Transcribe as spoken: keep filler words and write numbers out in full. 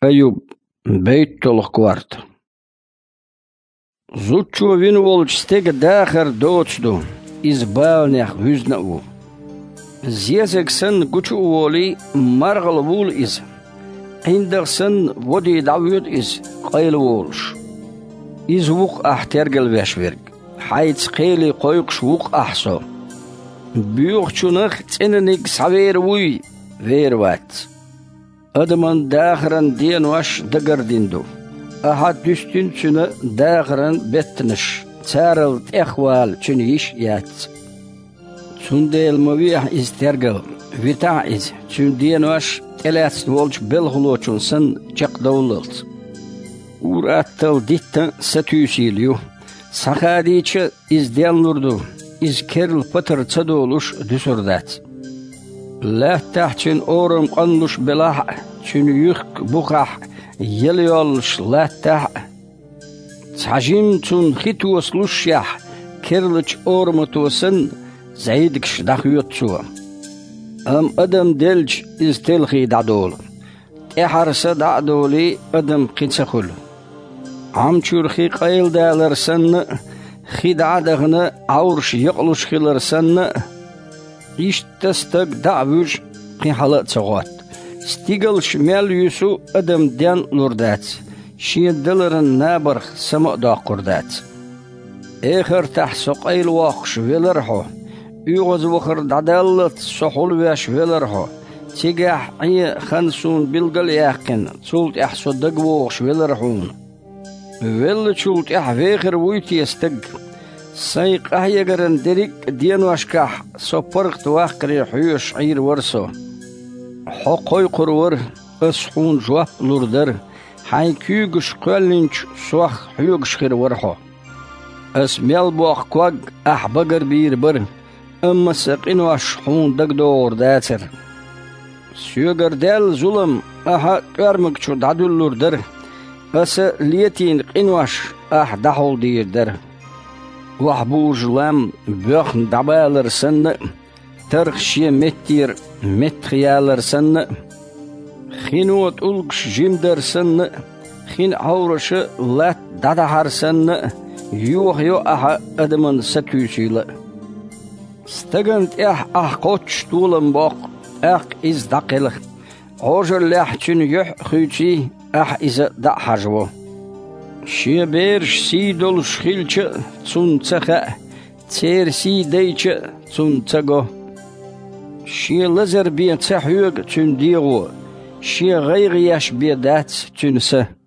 أيوب بيت الكوارت زوجو وين ولش ستيق داخر دوتشدو إزبالنيخ هزنأو زيزك سن قوشو ولي مرغل وول إز عندك سن ودي دعويد إز قيل وولش إز وق أحترقل ويشورق حيث قيلي قويقش وق أحسو بيوخشونخ تننك سوير وي ويروات أدمان داخران دين واش دقرديندو أحد دستين سنة داخران بتنش تارل تأخوال چنيش يات سنديل مويح إز ترقل ويتاع إز سندين واش تلات نولج بلغلوچون سن چق دوللت وراتل ديتا ستوسيليو سخاديچ إز ديالنوردو إز كرل پتر تدولوش دسردات لا تحتين أورم قنلش بلاح چون يخك بقاح يليولش لا تح تحجيم تون خيتوس لشيح كرلش أورم توسن زايدكش دخيوت سوا أم أدم دلج إز تلخي دعدول تحرس دعدولي أدم قنسخل عم چورخي قيل دالر سن خيد عدغنا عورش يقلش خلر سن إشتستق دعوش قي حلق سغات ستيقل شمال يسو أدم ديان لوردات شين دلرن نابرخ سمق دا قردات إخر تحسو قيل واخش ويلرحو يغز وخر دعدالت سحول ويش ويلرحو تيقاح عي خنسون بلغل ياقن تولت احسو دقوخش ويلرحون ويل تولت اح فيخر ويتي يستق سيق أهيقرن دريك دين واشكاح سوبرغت واقري حيوش عير ورسو حقوي قرور اسحون جواب لوردر حي كيوغش قولنش سوخ حيوغش خير ورحو اسميال بوخ كواق أحبقر بير بر اما سقين واشحون دقدور داتر سيوغر ديل ظلم اها كارمك شو دعدو لوردر اس ليتين قنواش اح دحول دير در وحبوج لام بيخن دعبالر سن ترخشي متير متخيالر سن خينوت ألقش جيمدر سن خين عورش لات دادهر سن يوخ يو أحا أدمن ستوشيل استغنت إح أح قوتش طولن باق أح إز دقلخ عوجر لحچن يح خيوشي أح إز دع حجوه شي بيرش سي دول شخيلچ تون تخا تير سي ديچ تون تغو شي لزر بي تحيوغ تون ديغو شي غير ياش بي دات تون سه